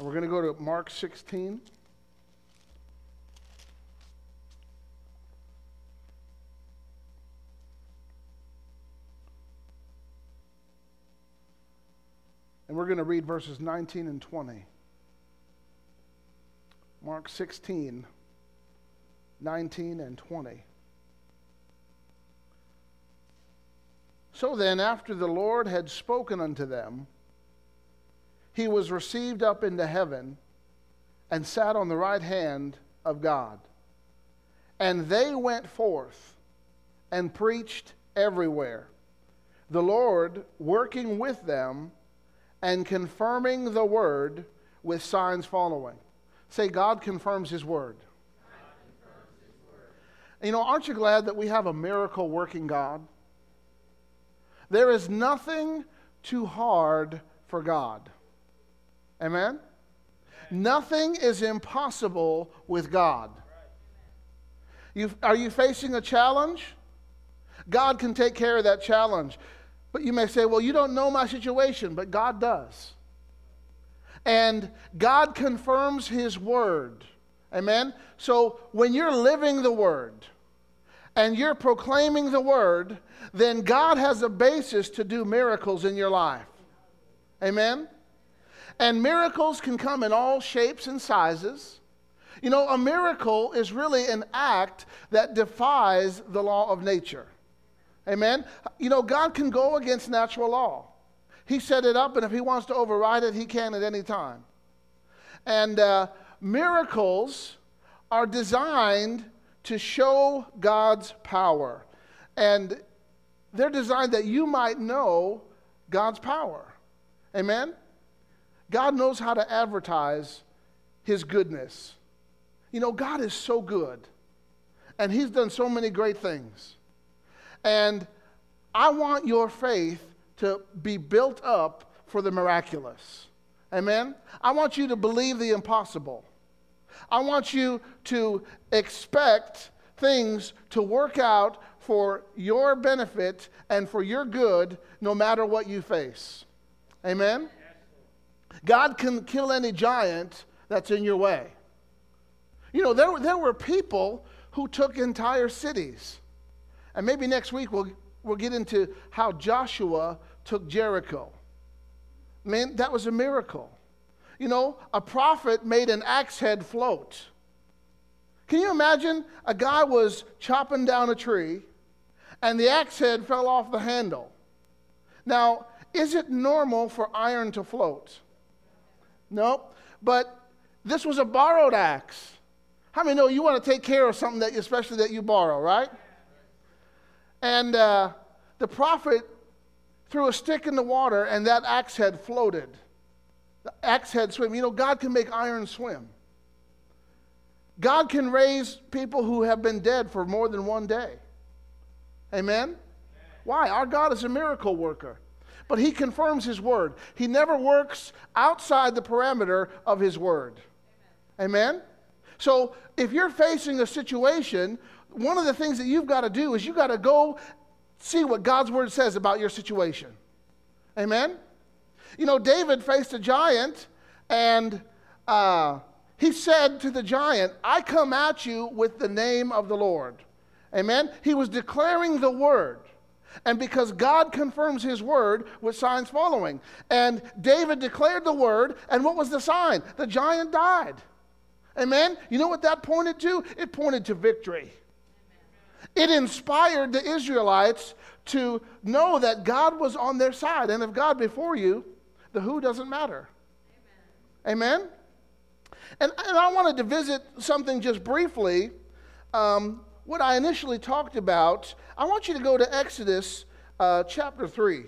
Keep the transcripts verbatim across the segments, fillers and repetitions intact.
We're going to go to Mark sixteen. And we're going to read verses nineteen and twenty. Mark sixteen, nineteen and twenty. So then, after the Lord had spoken unto them, he was received up into heaven and sat on the right hand of God. And they went forth and preached everywhere, the Lord working with them and confirming the word with signs following. Say, God confirms his word. God confirms his word. You know, aren't you glad that we have a miracle working God? There is nothing too hard for God. Amen? Nothing is impossible with God. You, are you facing a challenge? God can take care of that challenge. But you may say, well, you don't know my situation, but God does. And God confirms his word. Amen? So when you're living the word and you're proclaiming the word, then God has a basis to do miracles in your life. Amen? And miracles can come in all shapes and sizes. You know, a miracle is really an act that defies the law of nature. Amen? You know, God can go against natural law. He set it up, and if he wants to override it, he can at any time. And uh, miracles are designed to show God's power. And they're designed that you might know God's power. Amen? God knows how to advertise his goodness. You know, God is so good. And he's done so many great things. And I want your faith to be built up for the miraculous. Amen? I want you to believe the impossible. I want you to expect things to work out for your benefit and for your good no matter what you face. Amen? God can kill any giant that's in your way. You know, there, there were people who took entire cities. And maybe next week we'll, we'll get into how Joshua took Jericho. Man, that was a miracle. You know, a prophet made an axe head float. Can you imagine? A guy was chopping down a tree, and the axe head fell off the handle. Now, is it normal for iron to float? No, but this was a borrowed axe. How many know you want to take care of something that, especially that you borrow, right? And uh, the prophet threw a stick in the water, and that axe head floated. The axe head swim. You know, God can make iron swim. God can raise people who have been dead for more than one day. Amen? Amen. Why? Our God is a miracle worker. But he confirms his word. He never works outside the parameter of his word. Amen? Amen? So if you're facing a situation, one of the things that you've got to do is you've got to go see what God's word says about your situation. Amen? You know, David faced a giant, and uh, he said to the giant, I come at you with the name of the Lord. Amen? He was declaring the word. And because God confirms his word with signs following. And David declared the word, and what was the sign? The giant died. Amen? You know what that pointed to? It pointed to victory. It inspired the Israelites to know that God was on their side. And if God before you, the who doesn't matter. Amen? Amen? And, and I wanted to visit something just briefly. Um, what I initially talked about, I want you to go to Exodus uh, chapter three.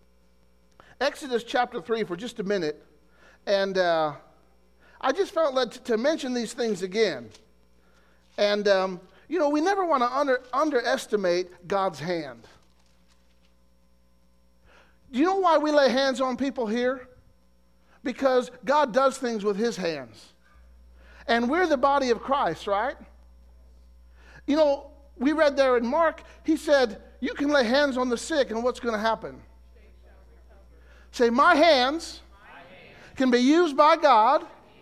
Exodus chapter three for just a minute. And uh, I just felt led to, to mention these things again. And, um, you know, we never want to under, underestimate God's hand. Do you know why we lay hands on people here? Because God does things with his hands. And we're the body of Christ, right? You know, we read there in Mark, he said, you can lay hands on the sick, and what's going to happen? Say, my hands can be used by God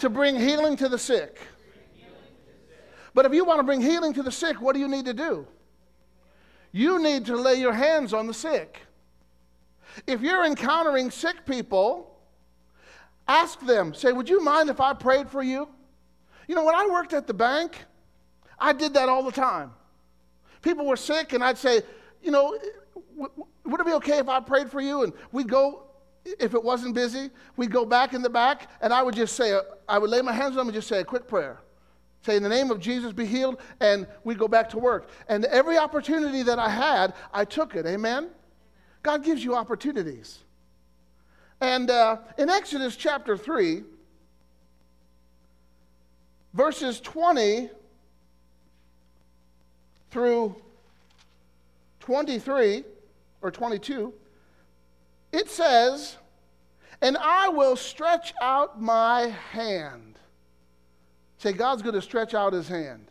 To bring healing to the sick. But if you want to bring healing to the sick, what do you need to do? You need to lay your hands on the sick. If you're encountering sick people, ask them, say, would you mind if I prayed for you? You know, when I worked at the bank, I did that all the time. People were sick, and I'd say, you know, w- would it be okay if I prayed for you? And we'd go, if it wasn't busy, we'd go back in the back, and I would just say, I would lay my hands on them and just say a quick prayer. Say, in the name of Jesus, be healed, and we'd go back to work. And every opportunity that I had, I took it. Amen? God gives you opportunities. And uh, in Exodus chapter three, verses twenty through twenty-three, or twenty-two, it says, and I will stretch out my hand. Say, God's going to stretch out his hand.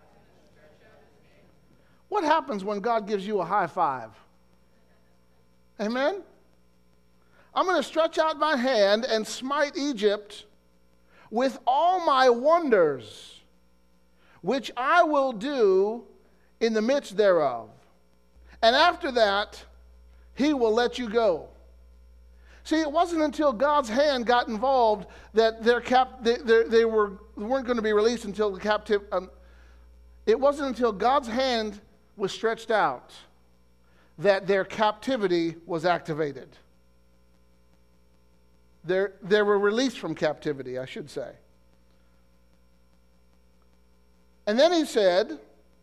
What happens when God gives you a high five? Amen? I'm going to stretch out my hand and smite Egypt with all my wonders, which I will do in the midst thereof. And after that, he will let you go. See, it wasn't until God's hand got involved that their cap, they, they, they were, weren't going to be released until the captive. Um, it wasn't until God's hand was stretched out that their captivity was activated. They're, they were released from captivity, I should say. And then he said,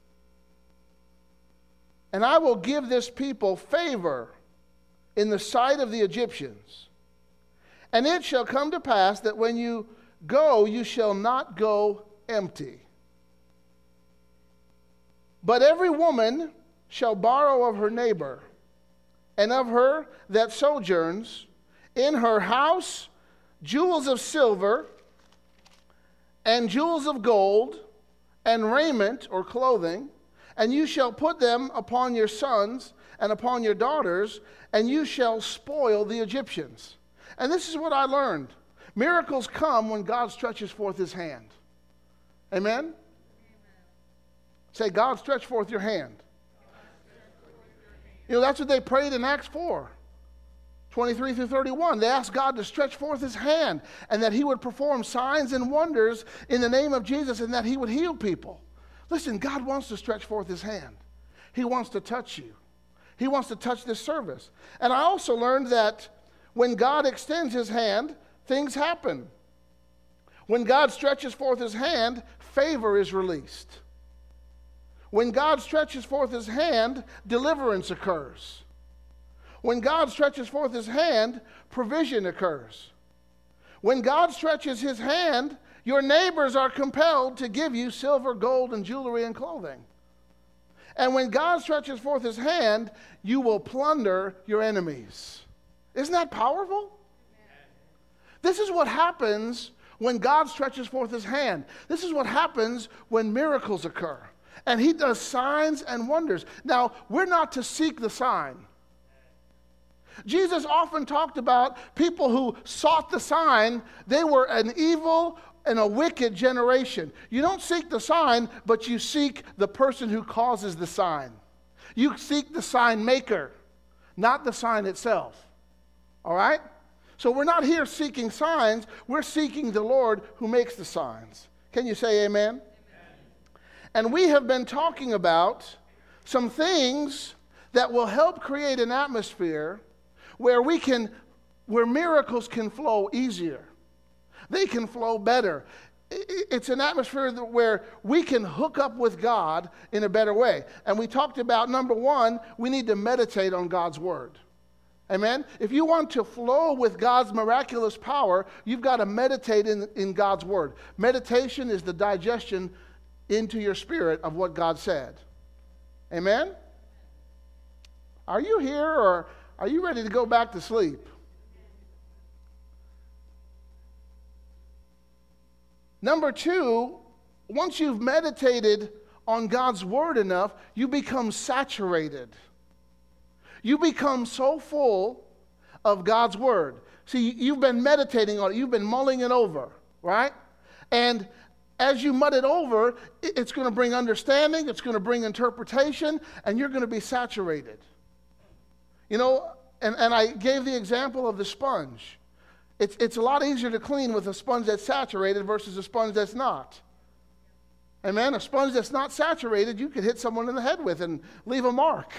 and I will give this people favor in the sight of the Egyptians. And it shall come to pass that when you go, you shall not go empty. But every woman shall borrow of her neighbor, and of her that sojourns in her house jewels of silver, and jewels of gold, and raiment or clothing, and you shall put them upon your sons and upon your daughters, and you shall spoil the Egyptians. And this is what I learned. Miracles come when God stretches forth his hand. Amen? Amen. Say, God, stretch forth your hand. You know, that's what they prayed in Acts four, twenty-three through thirty-one. They asked God to stretch forth his hand and that he would perform signs and wonders in the name of Jesus and that he would heal people. Listen, God wants to stretch forth his hand. He wants to touch you. He wants to touch this service. And I also learned that when God extends his hand, things happen. When God stretches forth his hand, favor is released. When God stretches forth his hand, deliverance occurs. When God stretches forth his hand, provision occurs. When God stretches his hand, your neighbors are compelled to give you silver, gold, and jewelry and clothing. And when God stretches forth his hand, you will plunder your enemies. Isn't that powerful? This is what happens when God stretches forth his hand. This is what happens when miracles occur. And he does signs and wonders. Now, we're not to seek the sign. Jesus often talked about people who sought the sign. They were an evil and a wicked generation. You don't seek the sign, but you seek the person who causes the sign. You seek the sign maker, not the sign itself. All right? So we're not here seeking signs. We're seeking the Lord who makes the signs. Can you say amen? Amen. And we have been talking about some things that will help create an atmosphere where we can, where miracles can flow easier. They can flow better. It's an atmosphere where we can hook up with God in a better way. And we talked about, number one, we need to meditate on God's word. Amen? If you want to flow with God's miraculous power, you've got to meditate in, in God's word. Meditation is the digestion into your spirit of what God said. Amen? Are you here, or are you ready to go back to sleep? Number two, once you've meditated on God's word enough, you become saturated. You become so full of God's word. See, you've been meditating on it. You've been mulling it over, right? And as you mud it over, it's going to bring understanding, it's going to bring interpretation, and you're going to be saturated. You know, and, and I gave the example of the sponge. It's, it's a lot easier to clean with a sponge that's saturated versus a sponge that's not. Amen? A sponge that's not saturated, you could hit someone in the head with and leave a mark.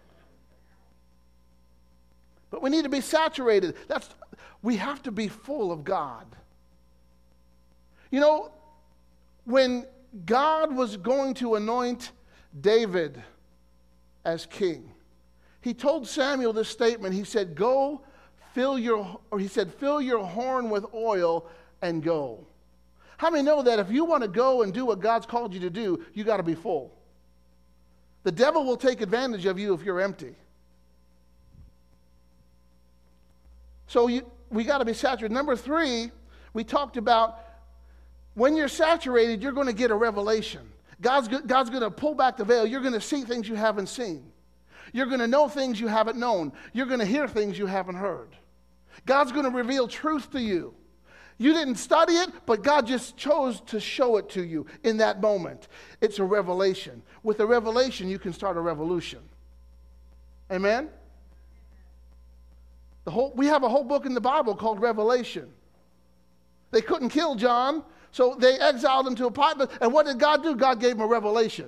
But we need to be saturated. That's, we have to be full of God. You know, when God was going to anoint David as king, he told Samuel this statement. He said, go fill your, or he said, fill your horn with oil and go. How many know that if you want to go and do what God's called you to do, you got to be full? The devil will take advantage of you if you're empty. So you, we got to be saturated. Number three, we talked about when you're saturated, you're going to get a revelation. God's, God's going to pull back the veil. You're going to see things you haven't seen. You're going to know things you haven't known. You're going to hear things you haven't heard. God's going to reveal truth to you. You didn't study it, but God just chose to show it to you in that moment. It's a revelation. With a revelation, you can start a revolution. Amen? The whole, we have a whole book in the Bible called Revelation. They couldn't kill John, so they exiled him to a Patmos. And what did God do? God gave him a revelation.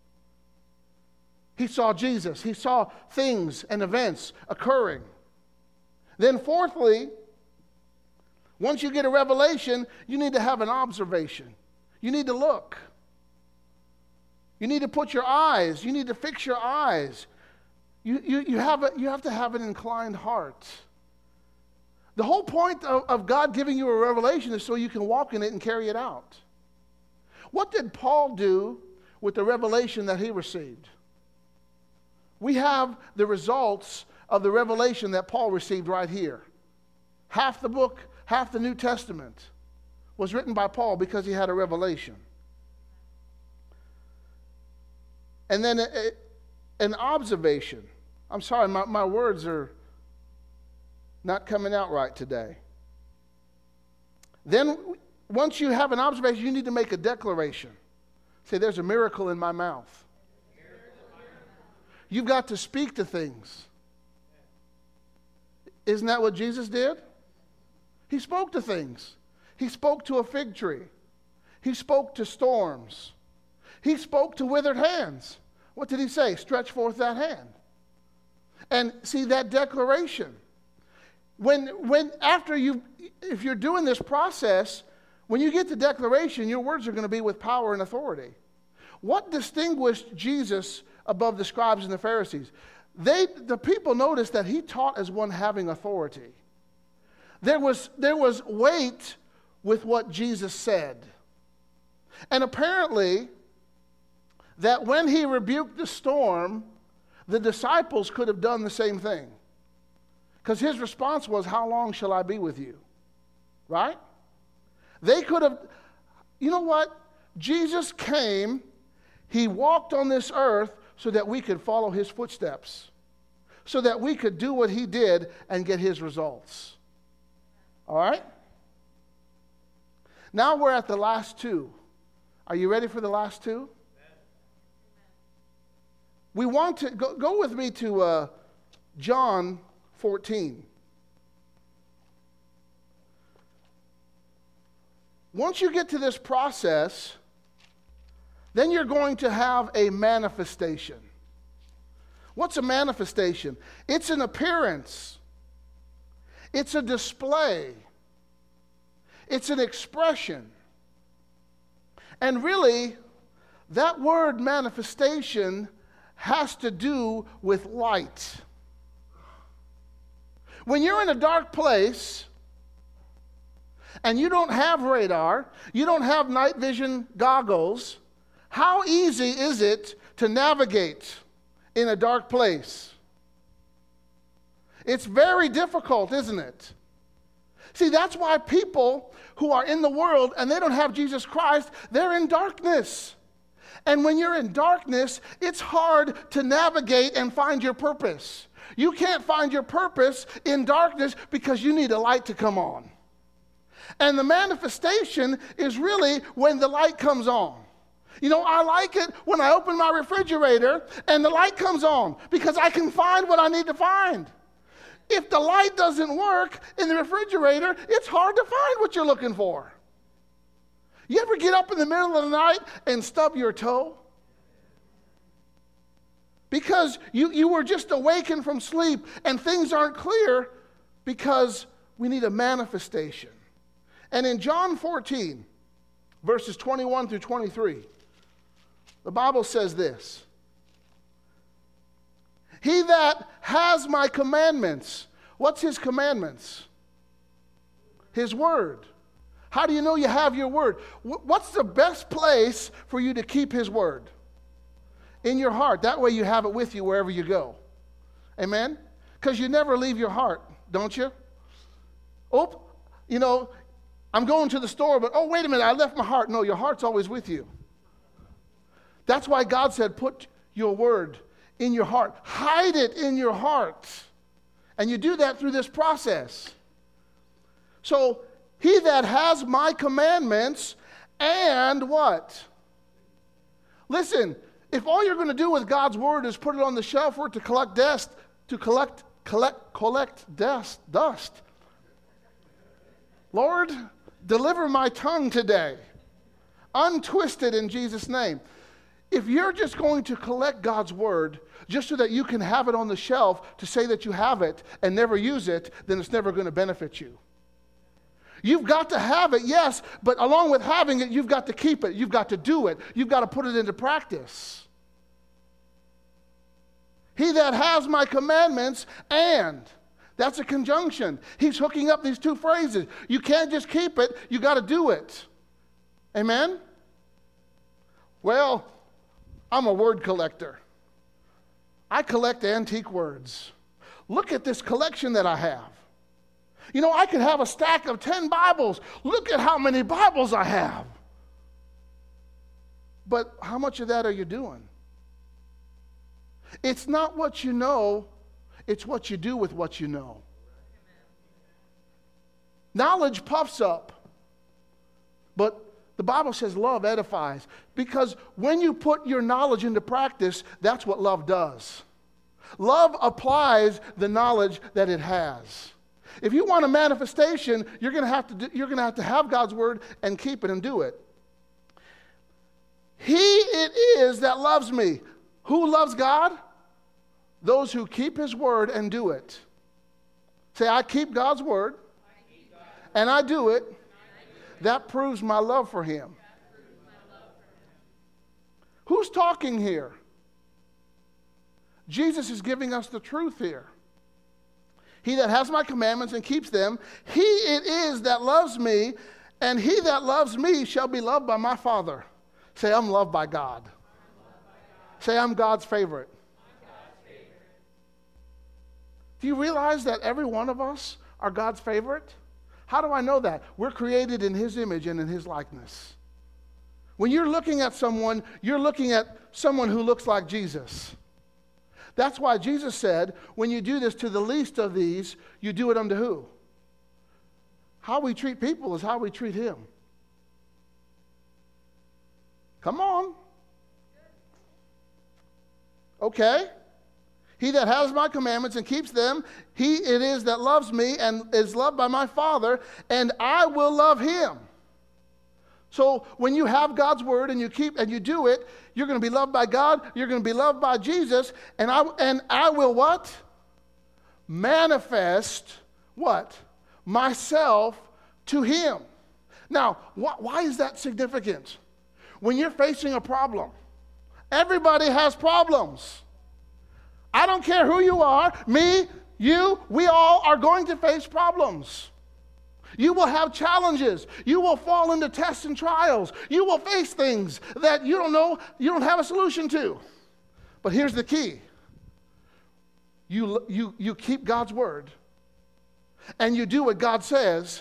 He saw Jesus. He saw things and events occurring. Then fourthly, once you get a revelation, you need to have an observation. You need to look. You need to put your eyes. You need to fix your eyes. You, you, you, have, a, you have to have an inclined heart. The whole point of, of God giving you a revelation is so you can walk in it and carry it out. What did Paul do with the revelation that he received? We have the results of the revelation that Paul received right here. Half the book, half the New Testament was written by Paul because he had a revelation. And then a, a, an observation. I'm sorry, my, my words are not coming out right today. Then, once you have an observation, you need to make a declaration. Say, there's a miracle in my mouth. You've got to speak to things. Isn't that what Jesus did? He spoke to things. He spoke to a fig tree. He spoke to storms. He spoke to withered hands. What did he say? Stretch forth that hand. And see that declaration. When, when after you, if you're doing this process, when you get the declaration, your words are going to be with power and authority. What distinguished Jesus above the scribes and the Pharisees? They, the people noticed that he taught as one having authority. There was, there was weight with what Jesus said. And apparently, that when he rebuked the storm, the disciples could have done the same thing. Because his response was, how long shall I be with you? Right? They could have, you know what? Jesus came, he walked on this earth so that we could follow his footsteps. So that we could do what he did and get his results. All right? Now we're at the last two. Are you ready for the last two? We want to, go, go with me to uh, John fourteen. Once you get to this process, then you're going to have a manifestation. What's a manifestation? It's an appearance. It's a display. It's an expression. And really, that word manifestation has to do with light. When you're in a dark place and you don't have radar, you don't have night vision goggles, how easy is it to navigate in a dark place? It's very difficult, isn't it? See, that's why people who are in the world and they don't have Jesus Christ, they're in darkness. And when you're in darkness, it's hard to navigate and find your purpose. You can't find your purpose in darkness because you need a light to come on. And the manifestation is really when the light comes on. You know, I like it when I open my refrigerator and the light comes on because I can find what I need to find. If the light doesn't work in the refrigerator, it's hard to find what you're looking for. You ever get up in the middle of the night and stub your toe? Because you, you were just awakened from sleep and things aren't clear because we need a manifestation. And in John fourteen, verses twenty-one through twenty-three, the Bible says this. He that has my commandments. What's his commandments? His word. How do you know you have your word? What's the best place for you to keep his word? In your heart. That way you have it with you wherever you go. Amen? Because you never leave your heart, don't you? Oh, you know, I'm going to the store, but oh, wait a minute, I left my heart. No, your heart's always with you. That's why God said, put your word in your heart. Hide it in your heart. And you do that through this process. So, he that has my commandments and what? Listen, if all you're going to do with God's word is put it on the shelf for it to collect dust, to collect, collect, collect dust, dust. Lord, deliver my tongue today. Untwist it in Jesus' name. If you're just going to collect God's word just so that you can have it on the shelf to say that you have it and never use it, then it's never going to benefit you. You've got to have it, yes, but along with having it, you've got to keep it. You've got to do it. You've got to put it into practice. He that has my commandments and, that's a conjunction. He's hooking up these two phrases. You can't just keep it, you got to do it. Amen? Well, I'm a word collector. I collect antique words. Look at this collection that I have. You know, I could have a stack of ten Bibles. Look at how many Bibles I have. But how much of that are you doing? It's not what you know, it's what you do with what you know. Knowledge puffs up, but the Bible says love edifies. Because when you put your knowledge into practice, that's what love does. Love applies the knowledge that it has. If you want a manifestation, you're going to have to do, you're going to have to have God's word and keep it and do it. He it is that loves me. Who loves God? Those who keep his word and do it. Say, I keep God's word, I keep God's word and I do it. And I do it. That proves my love for him. Love for him. Who's talking here? Jesus is giving us the truth here. He that has my commandments and keeps them, he it is that loves me, and he that loves me shall be loved by my Father. Say, I'm loved by God. I'm loved by God. Say, I'm God's favorite. I'm God's favorite. Do you realize that every one of us are God's favorite? How do I know that? We're created in his image and in his likeness. When you're looking at someone, you're looking at someone who looks like Jesus. That's why Jesus said, when you do this to the least of these, you do it unto who? How we treat people is how we treat him. Come on. Okay. He that has my commandments and keeps them, he it is that loves me and is loved by my Father, and I will love him. So when you have God's word and you keep and you do it, you're going to be loved by God, you're going to be loved by Jesus, and I and I will what? Manifest what? Myself to him. Now, wh- why is that significant? When you're facing a problem, everybody has problems. I don't care who you are, me, you, we all are going to face problems. You will have challenges. You will fall into tests and trials. You will face things that you don't know, you don't have a solution to. But here's the key. You, you, you keep God's word and you do what God says.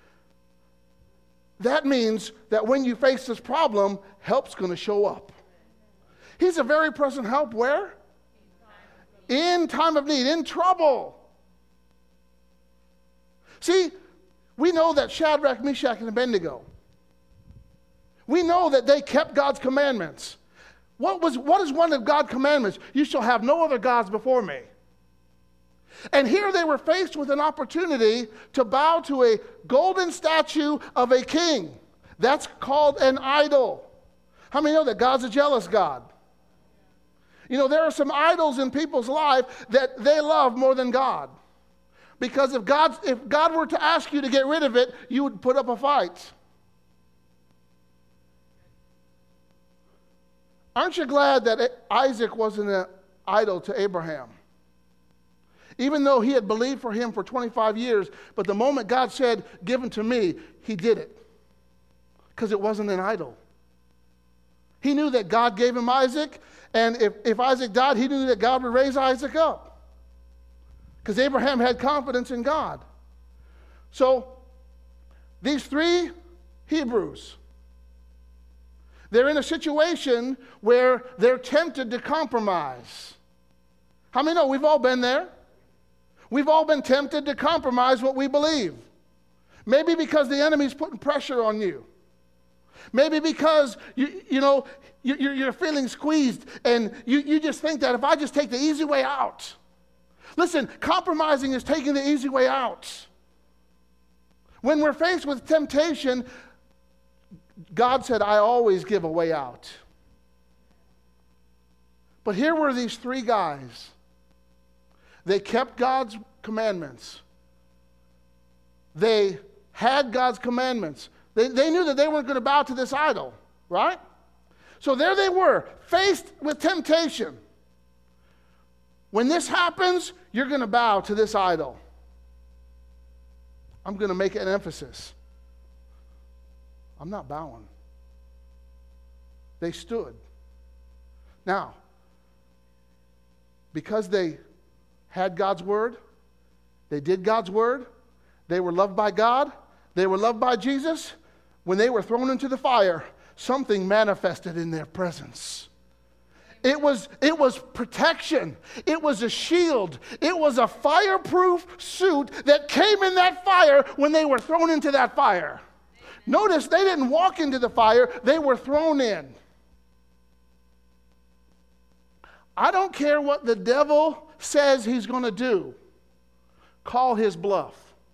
That means that when you face this problem, help's going to show up. He's a very present help where? In time of need, in trouble. See, We know that Shadrach, Meshach, and Abednego, we know that they kept God's commandments. What was what is one of God's commandments? You shall have no other gods before me. And here they were faced with an opportunity to bow to a golden statue of a king. That's called an idol. How many know that God's a jealous God? You know, there are some idols in people's life that they love more than God. Because if God, if God were to ask you to get rid of it, you would put up a fight. Aren't you glad that Isaac wasn't an idol to Abraham? Even though he had believed for him for twenty-five years, but the moment God said, give him to me, he did it. Because it wasn't an idol. He knew that God gave him Isaac, and if, if Isaac died, he knew that God would raise Isaac up. Because Abraham had confidence in God. So, these three Hebrews, they're in a situation where they're tempted to compromise. How many know we've all been there? We've all been tempted to compromise what we believe. Maybe because the enemy's putting pressure on you. Maybe because, you, you know, you're, you're feeling squeezed and you, you just think that if I just take the easy way out. Listen, compromising is taking the easy way out. When we're faced with temptation, God said, I always give a way out. But here were these three guys. They kept God's commandments. They had God's commandments. They, they knew that they weren't going to bow to this idol, right? So there they were, faced with temptation. When this happens, you're going to bow to this idol. I'm going to make an emphasis. I'm not bowing. They stood. Now, because they had God's word, they did God's word, they were loved by God, they were loved by Jesus, when they were thrown into the fire, something manifested in their presence. It was, it was protection. It was a shield. It was a fireproof suit that came in that fire when they were thrown into that fire. Notice they didn't walk into the fire, they were thrown in. I don't care what the devil says he's going to do. Call his bluff.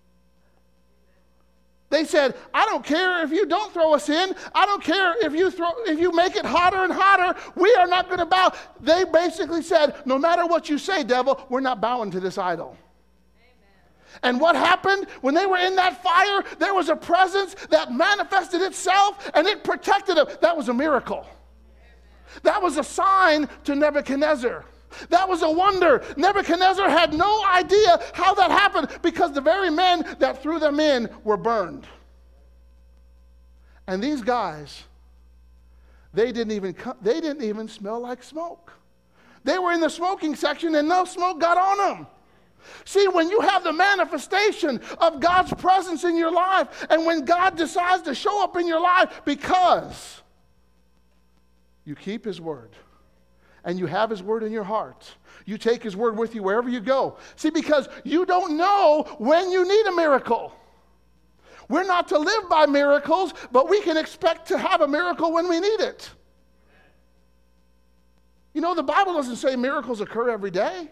They said, I don't care if you don't throw us in. I don't care if you throw, if you make it hotter and hotter. We are not going to bow. They basically said, no matter what you say, devil, we're not bowing to this idol. Amen. And what happened? When they were in that fire, there was a presence that manifested itself and it protected them. That was a miracle. Amen. That was a sign to Nebuchadnezzar. That was a wonder. Nebuchadnezzar had no idea how that happened because the very men that threw them in were burned. And these guys, they didn't even they didn't even smell like smoke. They were in the smoking section and no smoke got on them. See, when you have the manifestation of God's presence in your life and when God decides to show up in your life because you keep his word. And you have his word in your heart. You take his word with you wherever you go. See, because you don't know when you need a miracle. We're not to live by miracles, but we can expect to have a miracle when we need it. You know, the Bible doesn't say miracles occur every day.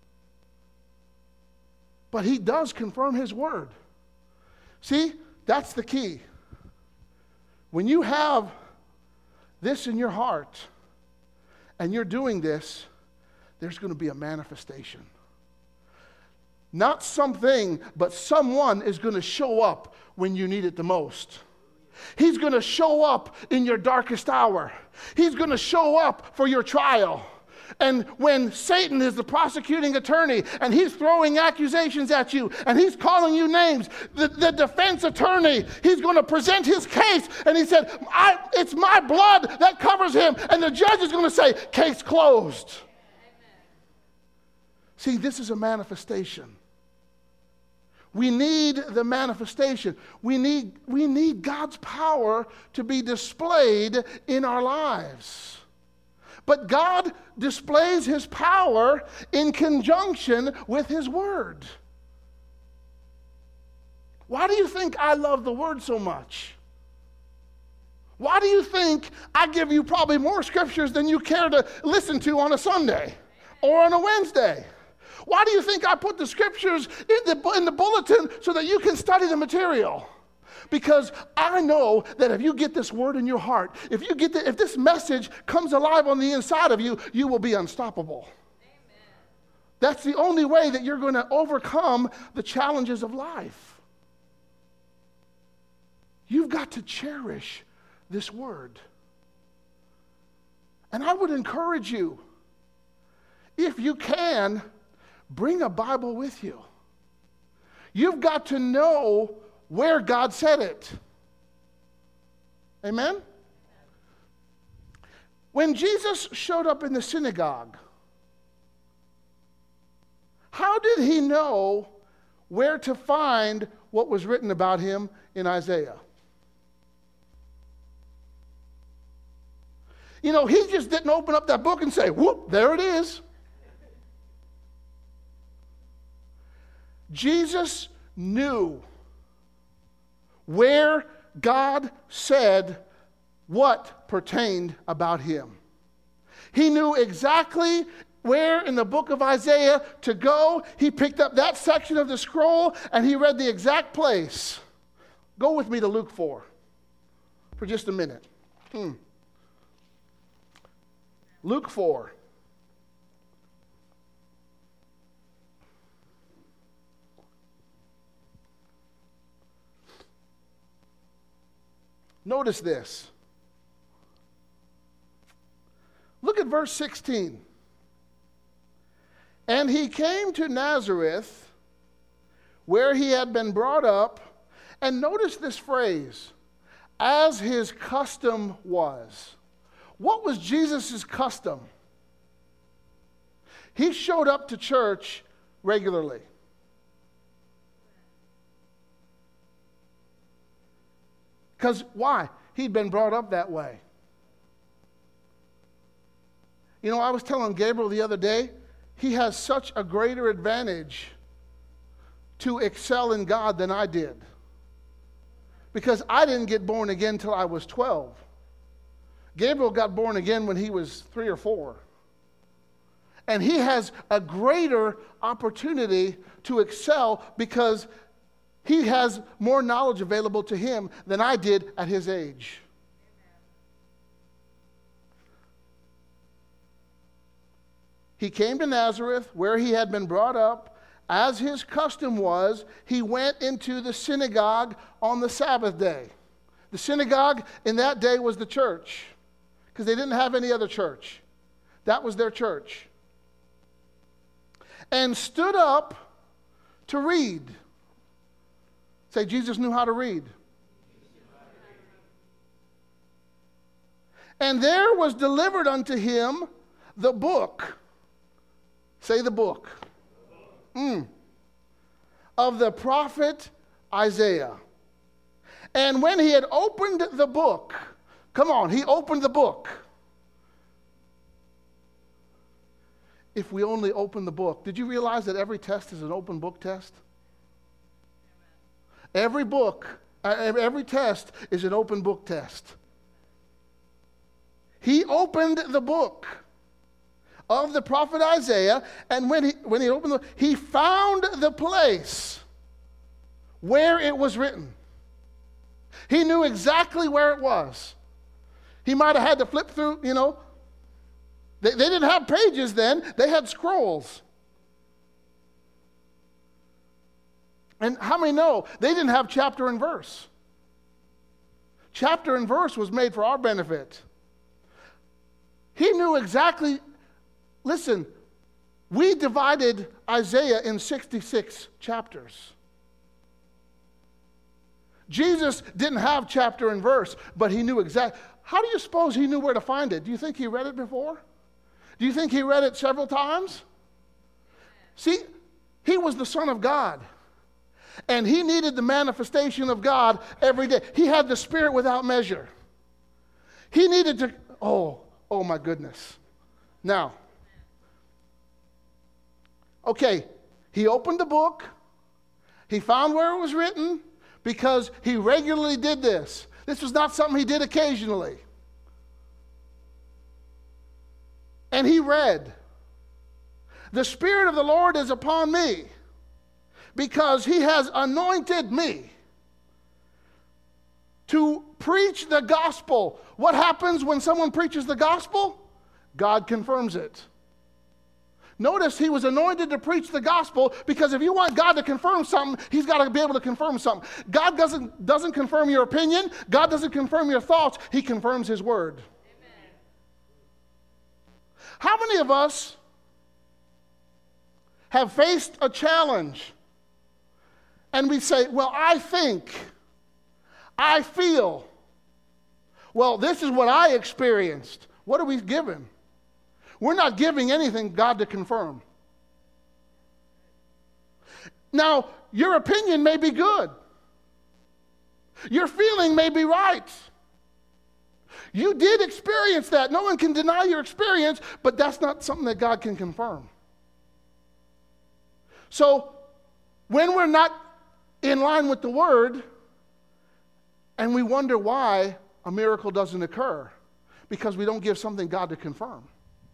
But he does confirm his word. See, that's the key. When you have this in your heart, and you're doing this, there's going to be a manifestation. Not something, but someone is going to show up when you need it the most. He's going to show up in your darkest hour. He's going to show up for your trial. And when Satan is the prosecuting attorney and he's throwing accusations at you and he's calling you names, the, the defense attorney, he's going to present his case and he said, I, it's my blood that covers him. And the judge is going to say, case closed. Amen. See, this is a manifestation. We need the manifestation. We need, we need God's power to be displayed in our lives. But God displays his power in conjunction with his word. Why do you think I love the Word so much? Why do you think I give you probably more scriptures than you care to listen to on a Sunday or on a Wednesday? Why do you think I put the scriptures in the, in the bulletin so that you can study the material? Because I know that if you get this word in your heart, if you get the, if this message comes alive on the inside of you, you will be unstoppable. Amen. That's the only way that you're going to overcome the challenges of life. You've got to cherish this word. And I would encourage you, if you can, bring a Bible with you. You've got to know where God said it. Amen? When Jesus showed up in the synagogue, how did he know where to find what was written about him in Isaiah? You know, he just didn't open up that book and say, whoop, there it is. Jesus knew where God said what pertained about him. He knew exactly where in the book of Isaiah to go. He picked up that section of the scroll and he read the exact place. Go with me to Luke four for just a minute. Hmm. Luke four. Notice this. Look at verse sixteen. And he came to Nazareth, where he had been brought up, and notice this phrase, as his custom was. What was Jesus' custom? He showed up to church regularly. Because why? He'd been brought up that way. You know, I was telling Gabriel the other day, he has such a greater advantage to excel in God than I did. Because I didn't get born again until I was twelve. Gabriel got born again when he was three or four. And he has a greater opportunity to excel because he has more knowledge available to him than I did at his age. He came to Nazareth, where he had been brought up. As his custom was, he went into the synagogue on the Sabbath day. The synagogue in that day was the church, because they didn't have any other church. That was their church. And stood up to read. Say, Jesus knew how to read. And there was delivered unto him the book. Say the book. Mm. Of the prophet Isaiah. And when he had opened the book, come on, he opened the book. If we only open the book. Did you realize that every test is an open book test? Every book, every test is an open book test. He opened the book of the prophet Isaiah, and when he when he opened the he found the place where it was written. He knew exactly where it was. He might have had to flip through, you know. They, they didn't have pages then, they had scrolls. And how many know they didn't have chapter and verse? Chapter and verse was made for our benefit. He knew exactly. Listen, we divided Isaiah in sixty-six chapters. Jesus didn't have chapter and verse, but he knew exactly. How do you suppose he knew where to find it? Do you think he read it before? Do you think he read it several times? See, he was the Son of God. And he needed the manifestation of God every day. He had the Spirit without measure. He needed to, oh, oh my goodness. Now, okay, he opened the book. He found where it was written. because he regularly did this. This was not something he did occasionally. And he read, "The Spirit of the Lord is upon me, because he has anointed me to preach the gospel." What happens when someone preaches the gospel? God confirms it. Notice he was anointed to preach the gospel, because if you want God to confirm something, he's got to be able to confirm something. God doesn't, doesn't confirm your opinion. God doesn't confirm your thoughts. He confirms his word. Amen. How many of us have faced a challenge and we say, well, I think, I feel, well, this is what I experienced. What are we given? We're not giving anything God to confirm. Now, your opinion may be good. Your feeling may be right. You did experience that. No one can deny your experience, but that's not something that God can confirm. So, when we're not in line with the Word, and we wonder why a miracle doesn't occur, because we don't give something God to confirm.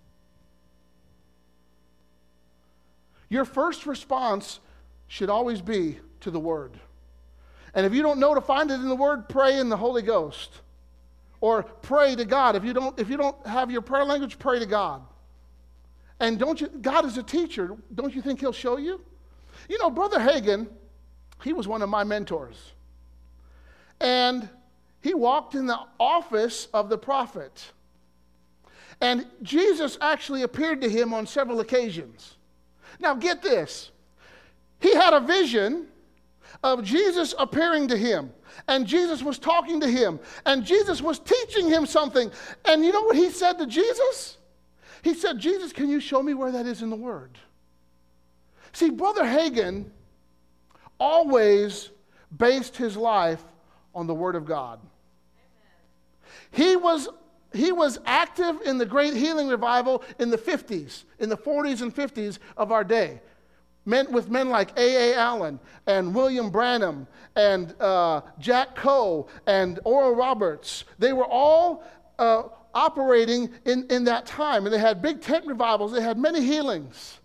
Your first response should always be to the Word. And if you don't know to find it in the Word, pray in the Holy Ghost. Or pray to God. If you don't, if you don't have your prayer language, pray to God. And don't you, God is a teacher. Don't you think he'll show you? You know, Brother Hagin, he was one of my mentors. And he walked in the office of the prophet. And Jesus actually appeared to him on several occasions. Now get this. He had a vision of Jesus appearing to him. And Jesus was talking to him. And Jesus was teaching him something. And you know what he said to Jesus? He said, "Jesus, can you show me where that is in the Word?" See, Brother Hagin always based his life on the Word of God. Amen. He was He was active in the great healing revival in the fifties, in the forties and fifties of our day. Men, with men like A A Allen and William Branham and uh, Jack Coe and Oral Roberts. They were all uh, operating in, in that time. And they had big tent revivals. They had many healings.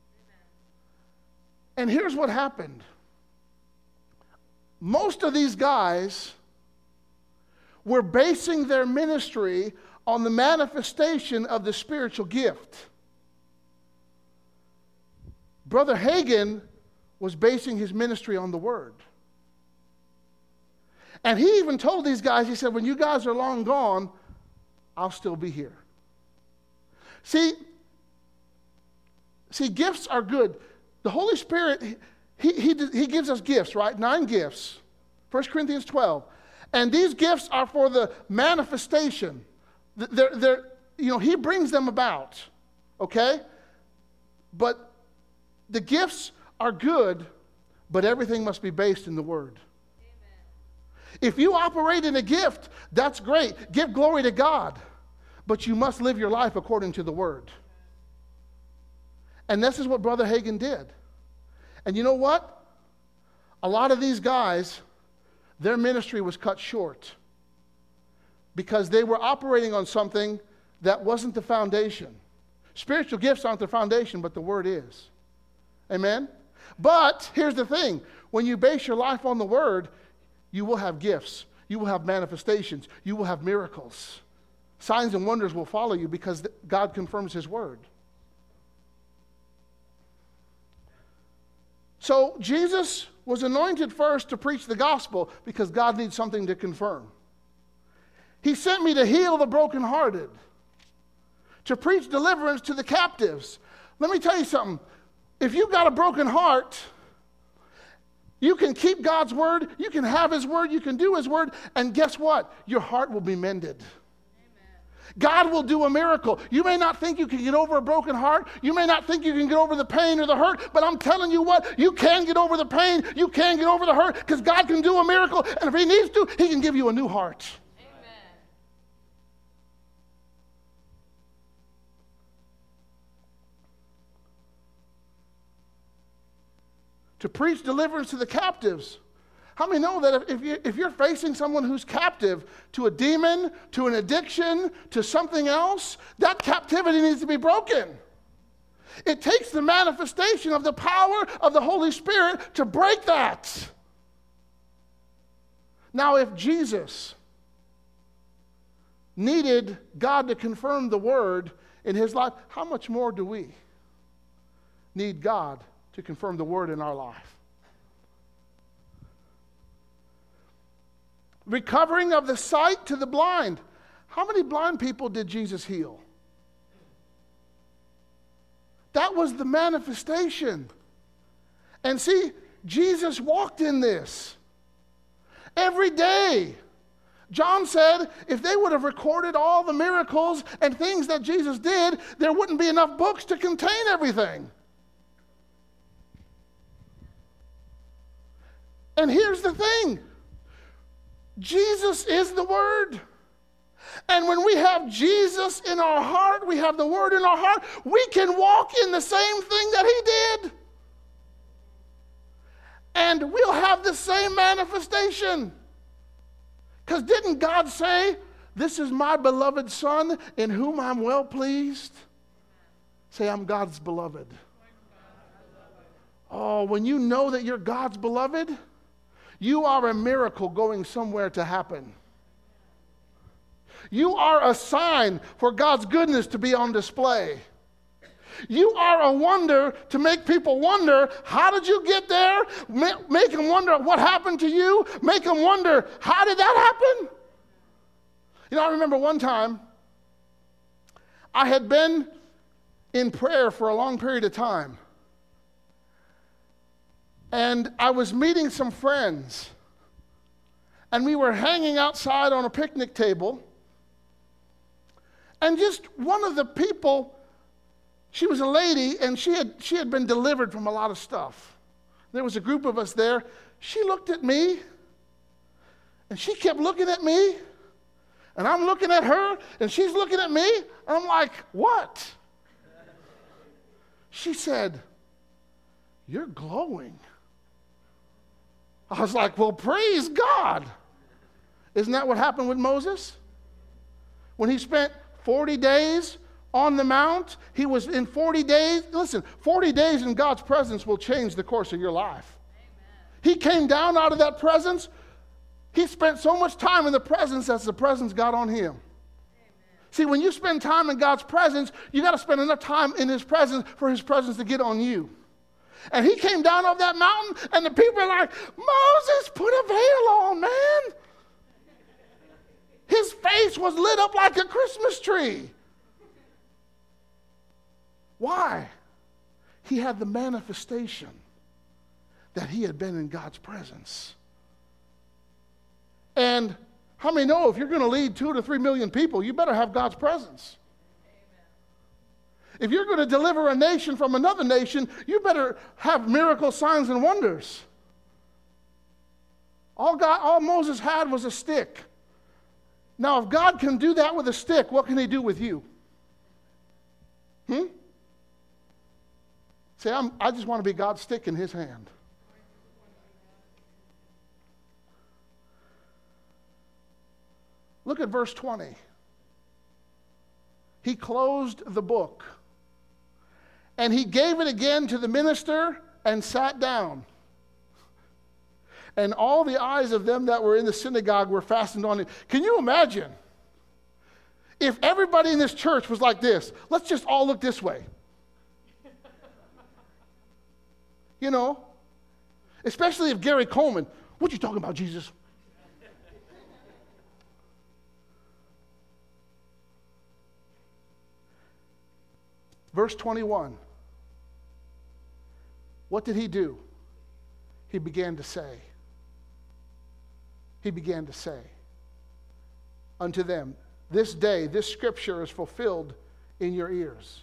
And here's what happened. Most of these guys were basing their ministry on the manifestation of the spiritual gift. Brother Hagin was basing his ministry on the Word. And he even told these guys, he said, when you guys are long gone, I'll still be here. See, see, gifts are good. The Holy Spirit, he, he, he gives us gifts, right? Nine gifts. First Corinthians twelve. And these gifts are for the manifestation. They're, they're, you know, he brings them about, okay? But the gifts are good, but everything must be based in the Word. Amen. If you operate in a gift, that's great. Give glory to God. But you must live your life according to the Word. And this is what Brother Hagin did. And you know what? A lot of these guys, their ministry was cut short because they were operating on something that wasn't the foundation. Spiritual gifts aren't the foundation, but the Word is. Amen? But here's the thing. When you base your life on the Word, you will have gifts. You will have manifestations. You will have miracles. Signs and wonders will follow you because God confirms His Word. So Jesus was anointed first to preach the gospel because God needs something to confirm. He sent me to heal the brokenhearted, to preach deliverance to the captives. Let me tell you something. If you've got a broken heart, you can keep God's word, you can have His word, you can do His word, and guess what? Your heart will be mended. Amen. God will do a miracle. You may not think you can get over a broken heart. You may not think you can get over the pain or the hurt, but I'm telling you what, you can get over the pain, you can get over the hurt, because God can do a miracle, and if He needs to, He can give you a new heart. To preach deliverance to the captives. How many know that if, you, if you're facing someone who's captive to a demon, to an addiction, to something else, that captivity needs to be broken. It takes the manifestation of the power of the Holy Spirit to break that. Now, if Jesus needed God to confirm the word in his life, how much more do we need God to confirm the word in our life? Recovering of the sight to the blind. How many blind people did Jesus heal? That was the manifestation. And see, Jesus walked in this every day. John said if they would have recorded all the miracles and things that Jesus did, there wouldn't be enough books to contain everything. And here's the thing. Jesus is the Word. And when we have Jesus in our heart, we have the Word in our heart, we can walk in the same thing that He did. And we'll have the same manifestation. Because didn't God say, "This is my beloved Son in whom I'm well pleased"? Say, "I'm God's beloved." Oh, when you know that you're God's beloved, you are a miracle going somewhere to happen. You are a sign for God's goodness to be on display. You are a wonder to make people wonder, how did you get there? Make them wonder what happened to you. Make them wonder, how did that happen? You know, I remember one time, I had been in prayer for a long period of time. And I was meeting some friends. And we were hanging outside on a picnic table. And just one of the people, she was a lady, and she had, she had been delivered from a lot of stuff. There was a group of us there. She looked at me, and she kept looking at me, and I'm looking at her, and she's looking at me, and I'm like, what? She said, "You're glowing." I was like, well, praise God. Isn't that what happened with Moses? When he spent forty days on the mount, he was in forty days. Listen, forty days in God's presence will change the course of your life. Amen. He came down out of that presence. He spent so much time in the presence as the presence got on him. Amen. See, when you spend time in God's presence, you got to spend enough time in his presence for his presence to get on you. And he came down off that mountain, and the people are like, "Moses, put a veil on, man." His face was lit up like a Christmas tree. Why? He had the manifestation that he had been in God's presence. And how many know if you're going to lead two to three million people, you better have God's presence? If you're going to deliver a nation from another nation, you better have miracle signs and wonders. All God, all Moses had was a stick. Now, if God can do that with a stick, what can he do with you? Hmm? Say, I'm, I just want to be God's stick in his hand. Look at verse twenty. He closed the book. And he gave it again to the minister and sat down. And all the eyes of them that were in the synagogue were fastened on him. Can you imagine if everybody in this church was like this? Let's just all look this way. You know, especially if Gary Coleman, "What you talking about, Jesus?" Verse twenty-one. What did he do? He began to say. He began to say unto them, "This day, this scripture is fulfilled in your ears."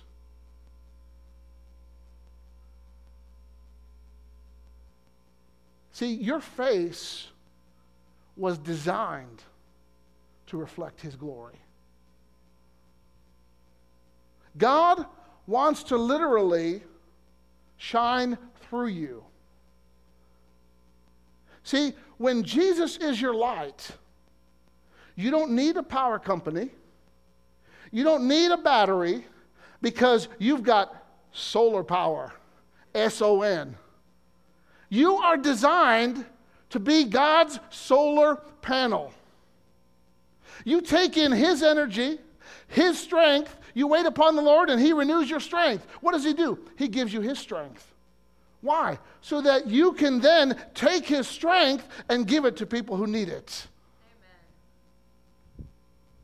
See, your face was designed to reflect his glory. God wants to literally shine through you. See, when Jesus is your light, you don't need a power company. You don't need a battery because you've got solar power, S O N. You are designed to be God's solar panel. You take in His energy, His strength, you wait upon the Lord and He renews your strength. What does He do? He gives you His strength. Why? So that you can then take His strength and give it to people who need it. Amen.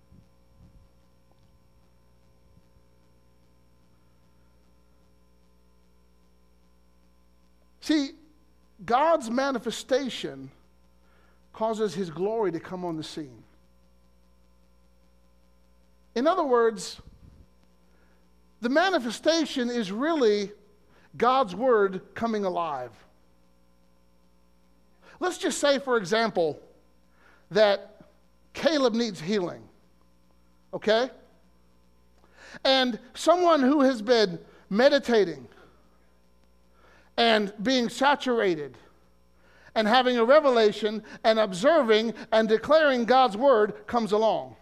See, God's manifestation causes His glory to come on the scene. In other words, the manifestation is really God's word coming alive. Let's just say, for example, that Caleb needs healing, okay? And someone who has been meditating and being saturated and having a revelation and observing and declaring God's word comes along.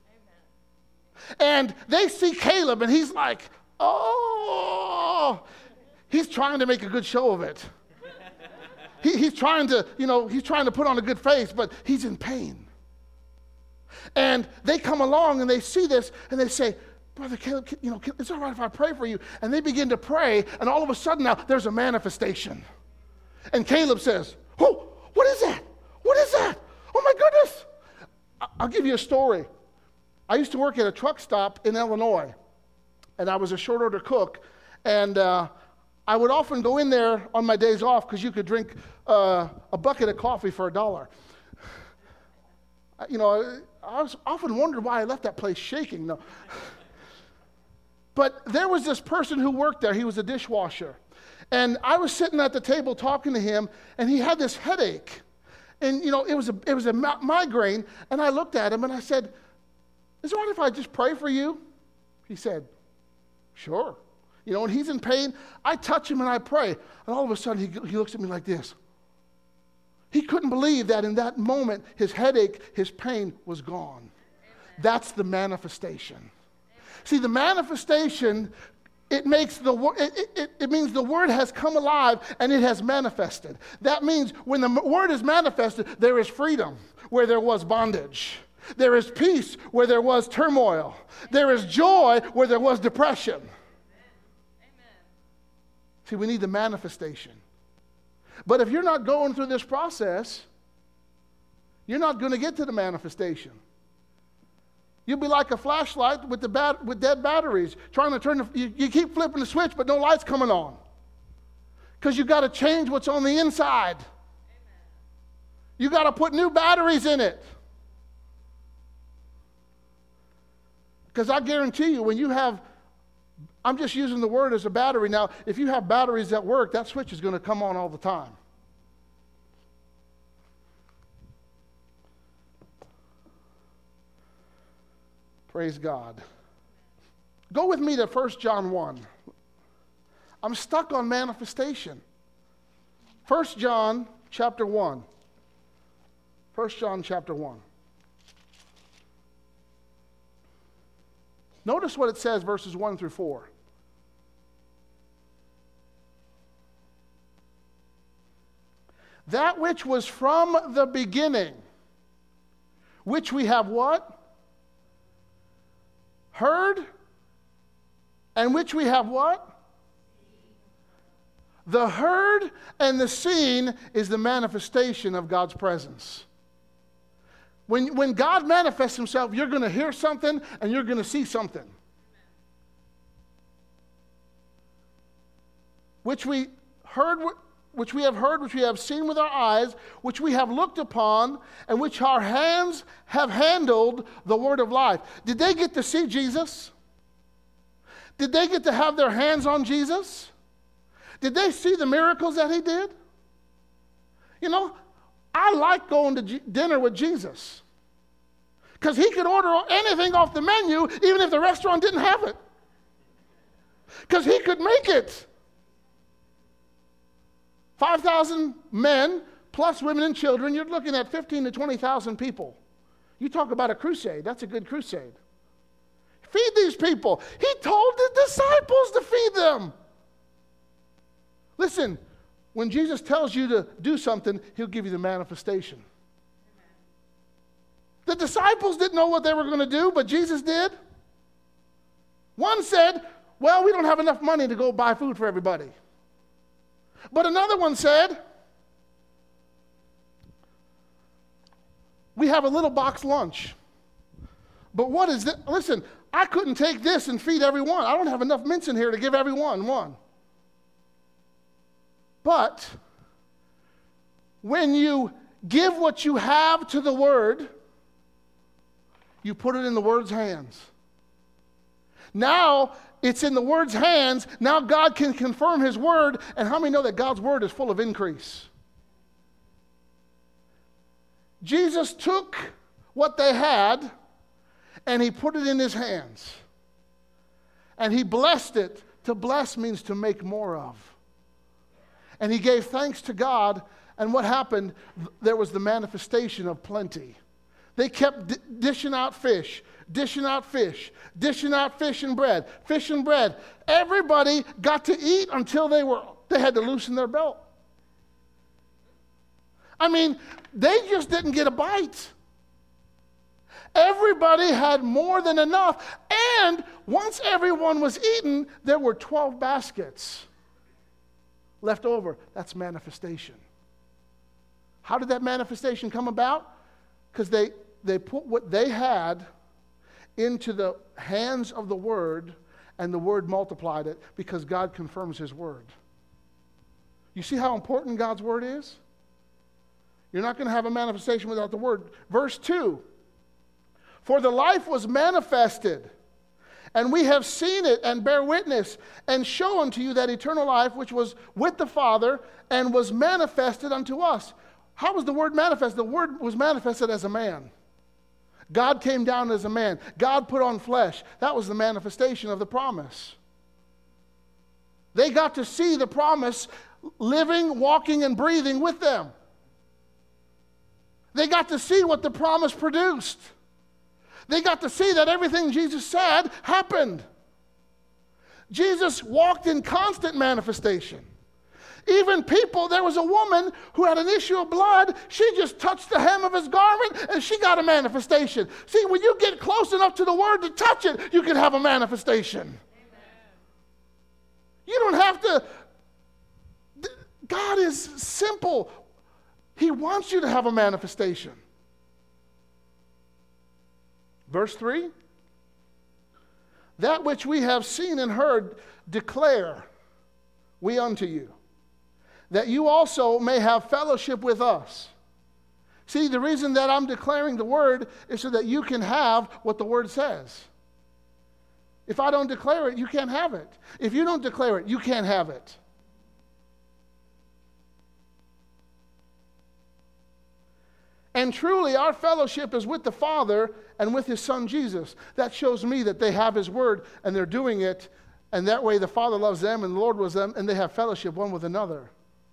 And they see Caleb and he's like, oh, he's trying to make a good show of it. He, he's trying to, you know, he's trying to put on a good face, but he's in pain. And they come along and they see this and they say, Brother Caleb, you know, it's all right if I pray for you. And they begin to pray, and all of a sudden now there's a manifestation. And Caleb says, oh, what is that? What is that? Oh my goodness. I'll give you a story. I used to work at a truck stop in Illinois, and I was a short order cook, and uh, I would often go in there on my days off because you could drink uh, a bucket of coffee for a dollar. You know, I was often wondered why I left that place shaking. No. But there was this person who worked there. He was a dishwasher. And I was sitting at the table talking to him, and he had this headache. And, you know, it was a, it was a migraine, and I looked at him, and I said, is it all right if I just pray for you? He said, sure. You know, when he's in pain, I touch him and I pray. And all of a sudden, he, he looks at me like this. He couldn't believe that in that moment, his headache, his pain was gone. Amen. That's the manifestation. Amen. See, the manifestation, it makes the it, it, it means the word has come alive and it has manifested. That means when the word is manifested, there is freedom where there was bondage. There is peace where there was turmoil. There is joy where there was depression. Amen. See, we need the manifestation. But if you're not going through this process, you're not going to get to the manifestation. You'll be like a flashlight with the bat- with dead batteries, trying to turn the, you, you keep flipping the switch, but no light's coming on. Because you've got to change what's on the inside. You've got to put new batteries in it. Because I guarantee you, when you have, I'm just using the word as a battery now, if you have batteries that work, that switch is going to come on all the time. Praise God. Go with me to First John one. I'm stuck on manifestation. First John chapter one. First John chapter one. Notice what it says, verses one through four. That which was from the beginning, which we have what? Heard, and which we have what? The heard and the seen is the manifestation of God's presence. When, when God manifests himself, you're going to hear something and you're going to see something. Which we heard, which we have heard, which we have seen with our eyes, which we have looked upon, and which our hands have handled, the word of life. Did they get to see Jesus? Did they get to have their hands on Jesus? Did they see the miracles that he did? You know, I like going to G- dinner with Jesus. Because he could order anything off the menu, even if the restaurant didn't have it. Because he could make it. five thousand men plus women and children, you're looking at fifteen to twenty thousand people. You talk about a crusade. That's a good crusade. Feed these people. He told the disciples to feed them. Listen, when Jesus tells you to do something, he'll give you the manifestation. The disciples didn't know what they were going to do, but Jesus did. One said, well, we don't have enough money to go buy food for everybody. But another one said, we have a little box lunch. But what is that? Listen, I couldn't take this and feed everyone. I don't have enough mince in here to give everyone one. But when you give what you have to the Word, you put it in the Word's hands. Now it's in the Word's hands. Now God can confirm His Word. And how many know that God's Word is full of increase? Jesus took what they had and He put it in His hands. And He blessed it. To bless means to make more of. And He gave thanks to God. And what happened? There was the manifestation of plenty. They kept d- dishing out fish, dishing out fish, dishing out fish and bread, fish and bread. Everybody got to eat until they were they had to loosen their belt. I mean, they just didn't get a bite. Everybody had more than enough. And once everyone was eaten, there were twelve baskets left over. That's manifestation. How did that manifestation come about? Because they, they put what they had into the hands of the Word, and the Word multiplied it because God confirms His Word. You see how important God's Word is? You're not going to have a manifestation without the Word. Verse two, for the life was manifested, and we have seen it and bear witness, and show unto you that eternal life which was with the Father and was manifested unto us. How was the Word manifested? The Word was manifested as a man. God came down as a man. God put on flesh. That was the manifestation of the promise. They got to see the promise living, walking, and breathing with them. They got to see what the promise produced. They got to see that everything Jesus said happened. Jesus walked in constant manifestation. Even people, there was a woman who had an issue of blood. She just touched the hem of His garment and she got a manifestation. See, when you get close enough to the Word to touch it, you can have a manifestation. Amen. You don't have to. God is simple. He wants you to have a manifestation. Verse three, that which we have seen and heard declare we unto you, that you also may have fellowship with us. See, the reason that I'm declaring the Word is so that you can have what the Word says. If I don't declare it, you can't have it. If you don't declare it, you can't have it. And truly, our fellowship is with the Father and with His Son, Jesus. That shows me that they have His Word and they're doing it, and that way the Father loves them and the Lord loves them, and they have fellowship one with another.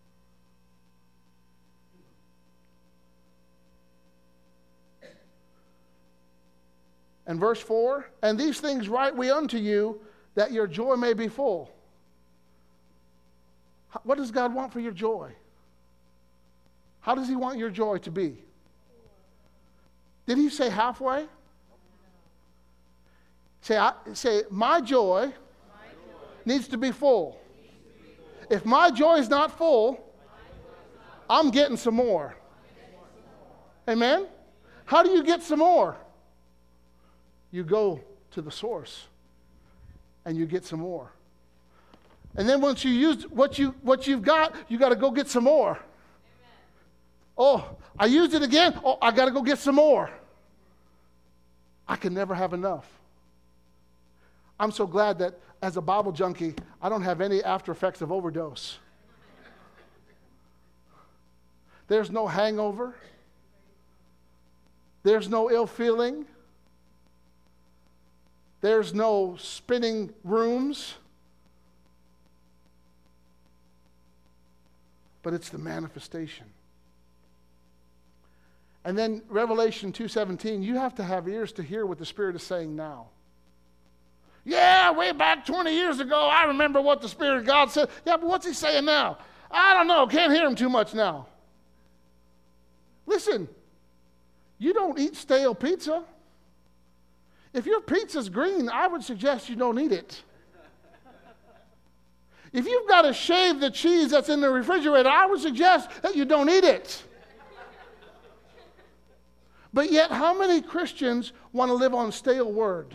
And verse four, and these things write we unto you, that your joy may be full. What does God want for your joy? How does He want your joy to be? Did He say halfway? Say, I, say my joy, my joy needs to be full. To be full. If my joy is not full, is not I'm getting some more. Amen? How do you get some more? You go to the source and you get some more. And then once you use what, you, what you've got, you got to go get some more. Amen. Oh, I used it again. Oh, I got to go get some more. I can never have enough. I'm so glad that as a Bible junkie, I don't have any after effects of overdose. There's no hangover. There's no ill feeling. There's no spinning rooms. But it's the manifestation. And then Revelation two seventeen, you have to have ears to hear what the Spirit is saying now. Yeah, way back twenty years ago, I remember what the Spirit of God said. Yeah, but what's he saying now? I don't know. Can't hear him too much now. Listen, you don't eat stale pizza. If your pizza's green, I would suggest you don't eat it. If you've got to shave the cheese that's in the refrigerator, I would suggest that you don't eat it. But yet, how many Christians want to live on stale word?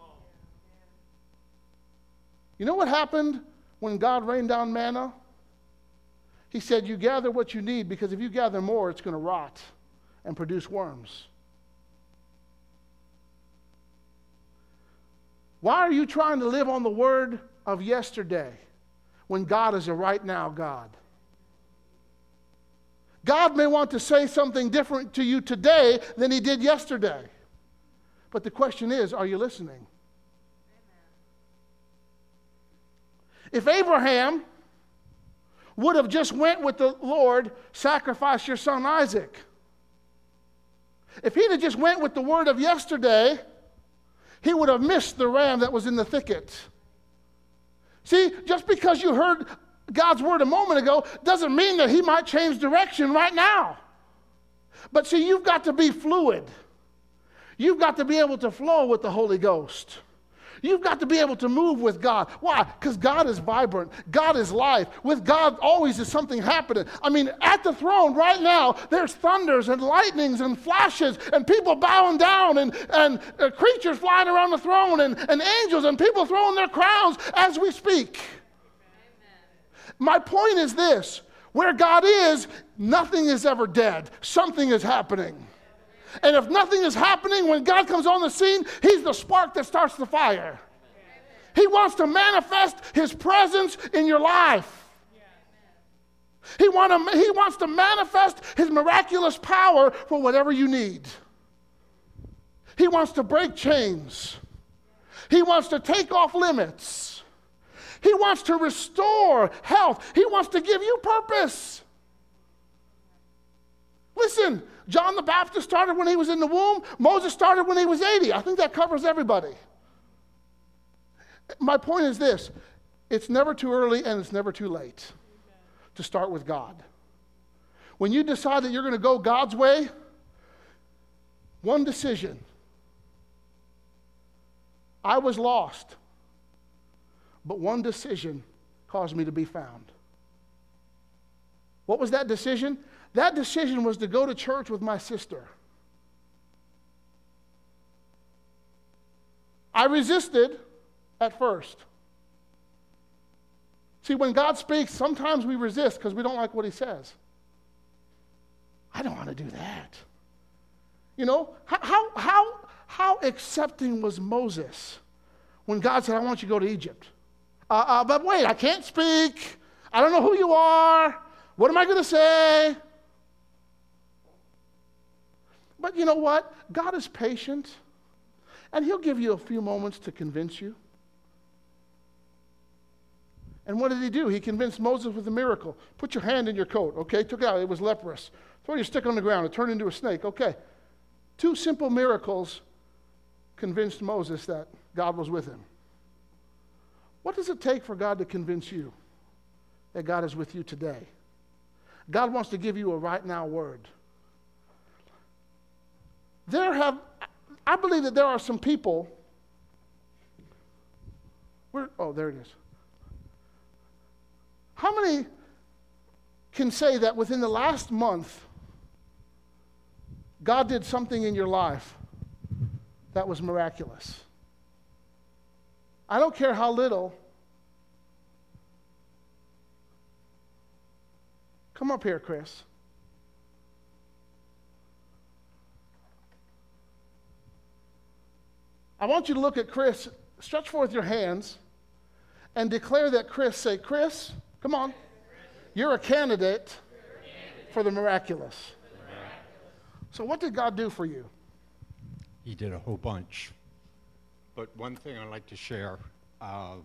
You know what happened when God rained down manna? He said, you gather what you need, because if you gather more, it's going to rot and produce worms. Why are you trying to live on the word of yesterday when God is a right now God? God may want to say something different to you today than he did yesterday. But the question is, are you listening? If Abraham would have just went with the Lord, sacrifice your son Isaac. If he'd have just went with the word of yesterday, he would have missed the ram that was in the thicket. See, just because you heard God's word a moment ago doesn't mean that he might change direction right now. But see, you've got to be fluid. You've got to be able to flow with the Holy Ghost. You've got to be able to move with God. Why? Because God is vibrant. God is life. With God, always is something happening. I mean, at the throne right now, there's thunders and lightnings and flashes and people bowing down and, and uh, creatures flying around the throne and, and angels and people throwing their crowns as we speak. Amen. My point is this. Where God is, nothing is ever dead. Something is happening. And if nothing is happening, when God comes on the scene, he's the spark that starts the fire. He wants to manifest his presence in your life. He, want to, he wants to manifest his miraculous power for whatever you need. He wants to break chains. He wants to take off limits. He wants to restore health. He wants to give you purpose. Listen, John the Baptist started when he was in the womb. Moses started when he was eighty. I think that covers everybody. My point is this. It's never too early and it's never too late to start with God. When you decide that you're going to go God's way, one decision. I was lost, but one decision caused me to be found. What was that decision? That decision was to go to church with my sister. I resisted at first. See, when God speaks, sometimes we resist because we don't like what he says. I don't want to do that. You know, how, how, how accepting was Moses when God said, I want you to go to Egypt? Uh, uh, but wait, I can't speak. I don't know who you are. What am I going to say? But you know what? God is patient, and he'll give you a few moments to convince you. And what did he do? He convinced Moses with a miracle. Put your hand in your coat, okay? Took it out. It was leprous. Throw your stick on the ground. It turned into a snake. Okay. Two simple miracles convinced Moses that God was with him. What does it take for God to convince you that God is with you today? God wants to give you a right now word. There have, I believe that there are some people, where, oh, there it is. How many can say that within the last month, God did something in your life that was miraculous? I don't care how little. Come up here, Chris. I want you to look at Chris, stretch forth your hands, and declare that Chris, say, Chris, come on, you're a candidate for the miraculous. So what did God do for you? He did a whole bunch. But one thing I'd like to share, um,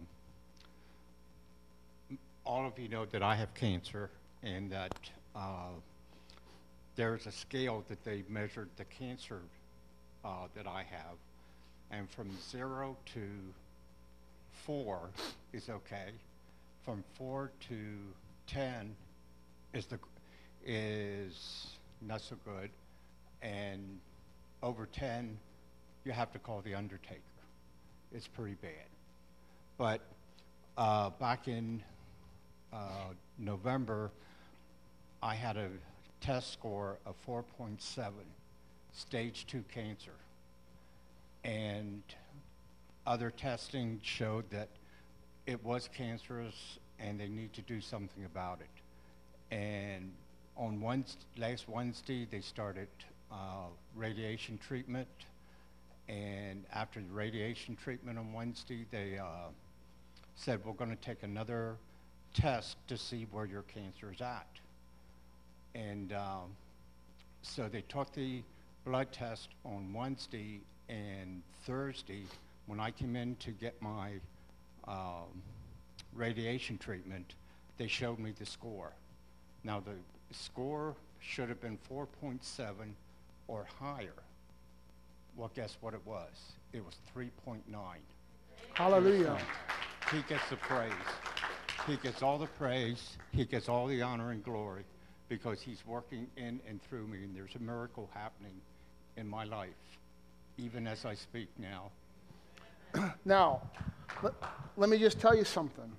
all of you know that I have cancer and that uh, there's a scale that they measured the cancer uh, that I have, and from zero to four is okay. From four to ten is the is not so good, and over ten, you have to call the undertaker. It's pretty bad. But uh, back in uh, November, I had a test score of four point seven, stage two cancer. And other testing showed that it was cancerous and they need to do something about it. And on Wednesday, last Wednesday, they started uh, radiation treatment. And after the radiation treatment on Wednesday, they uh, said, we're going to take another test to see where your cancer is at. And um, so they took the blood test on Wednesday, and Thursday, when I came in to get my um, radiation treatment, they showed me the score. Now the score should have been four point seven or higher. Well, guess what it was? It was three point nine. Hallelujah. He gets the praise. He gets all the praise. He gets all the honor and glory because he's working in and through me, and there's a miracle happening in my life, even as I speak now. Now, let, let me just tell you something.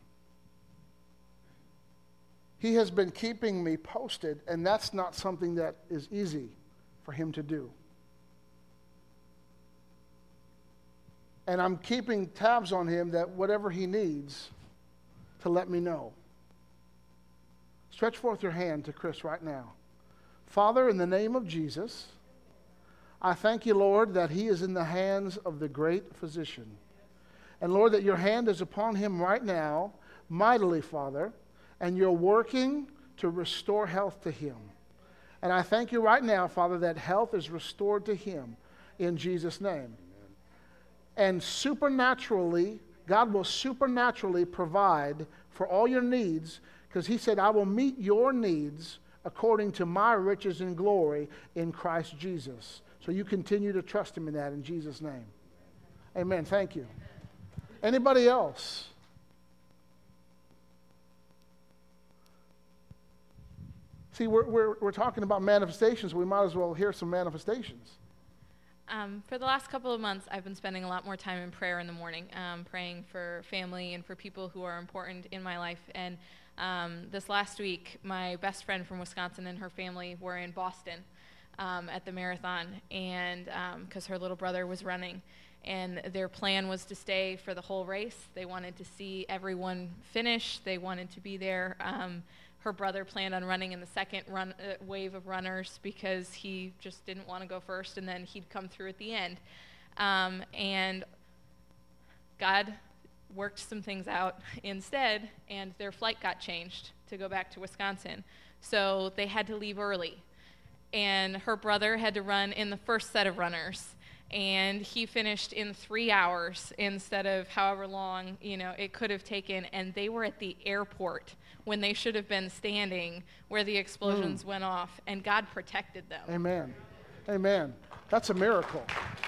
He has been keeping me posted, and that's not something that is easy for him to do. And I'm keeping tabs on him that whatever he needs to let me know. Stretch forth your hand to Chris right now. Father, in the name of Jesus, I thank you, Lord, that he is in the hands of the great physician. And Lord, that your hand is upon him right now, mightily, Father, and you're working to restore health to him. And I thank you right now, Father, that health is restored to him in Jesus' name. And supernaturally, God will supernaturally provide for all your needs, because he said, I will meet your needs according to my riches and glory in Christ Jesus. So you continue to trust him in that in Jesus' name. Amen. Thank you. Anybody else? See, we're, we're, we're talking about manifestations. We might as well hear some manifestations. Um, for the last couple of months, I've been spending a lot more time in prayer in the morning, um, praying for family and for people who are important in my life. And um, this last week, my best friend from Wisconsin and her family were in Boston um, at the marathon, and because um, her little brother was running. And their plan was to stay for the whole race. They wanted to see everyone finish. They wanted to be there. Um, her brother planned on running in the second run, uh, wave of runners because he just didn't want to go first, and then he'd come through at the end. Um, and God worked some things out instead, and their flight got changed to go back to Wisconsin. So they had to leave early. And her brother had to run in the first set of runners. And he finished in three hours instead of however long, you know, it could have taken. And they were at the airport when they should have been standing where the explosions mm. went off, and God protected them. Amen. Amen. That's a miracle.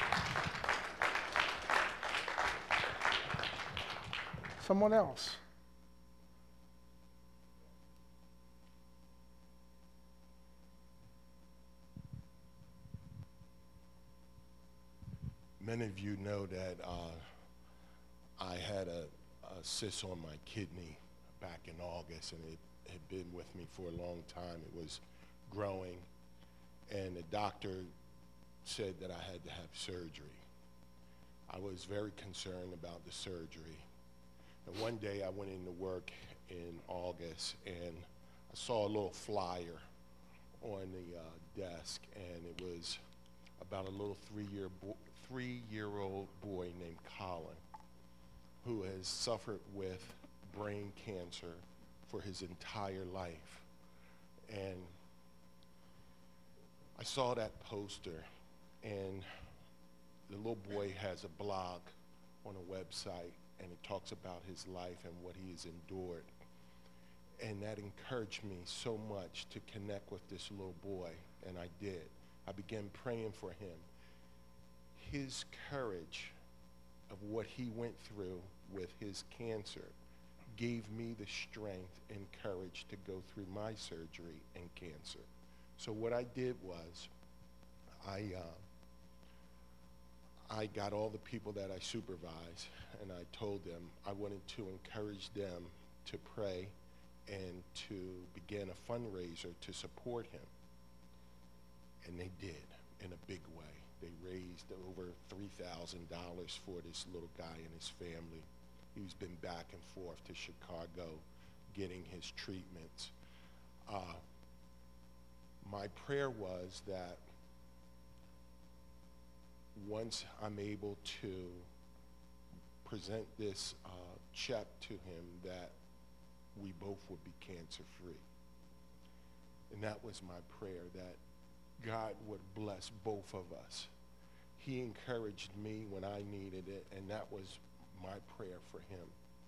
Someone else. Many of you know that uh, I had a, a cyst on my kidney back in August, and it had been with me for a long time. It was growing, and the doctor said that I had to have surgery. I was very concerned about the surgery. And one day I went into work in August, and I saw a little flyer on the uh, desk, and it was about a little three-year bo- three-year-old boy named Colin, who has suffered with brain cancer for his entire life. And I saw that poster, and the little boy has a blog on a website, and it talks about his life and what he has endured. And that encouraged me so much to connect with this little boy. and I did. I began praying for him. His courage of what he went through with his cancer gave me the strength and courage to go through my surgery and cancer. So what I did was, I, uh, I got all the people that I supervise, and I told them I wanted to encourage them to pray and to begin a fundraiser to support him. And they did, in a big way. They raised over three thousand dollars for this little guy and his family. He's been back and forth to Chicago getting his treatments. Uh, my prayer was that once I'm able to present this uh, check to him, that we both would be cancer-free. And that was my prayer, that God would bless both of us. He encouraged me when I needed it, and that was my prayer for him.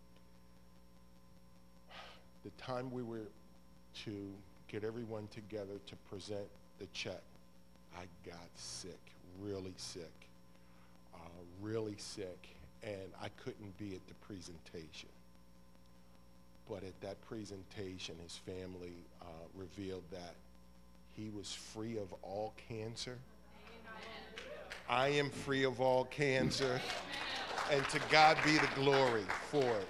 The time we were to get everyone together to present the check, I got sick, really sick, uh, really sick, and I couldn't be at the presentation. But at that presentation, his family uh, revealed that he was free of all cancer. I am free of all cancer. And to God be the glory for it.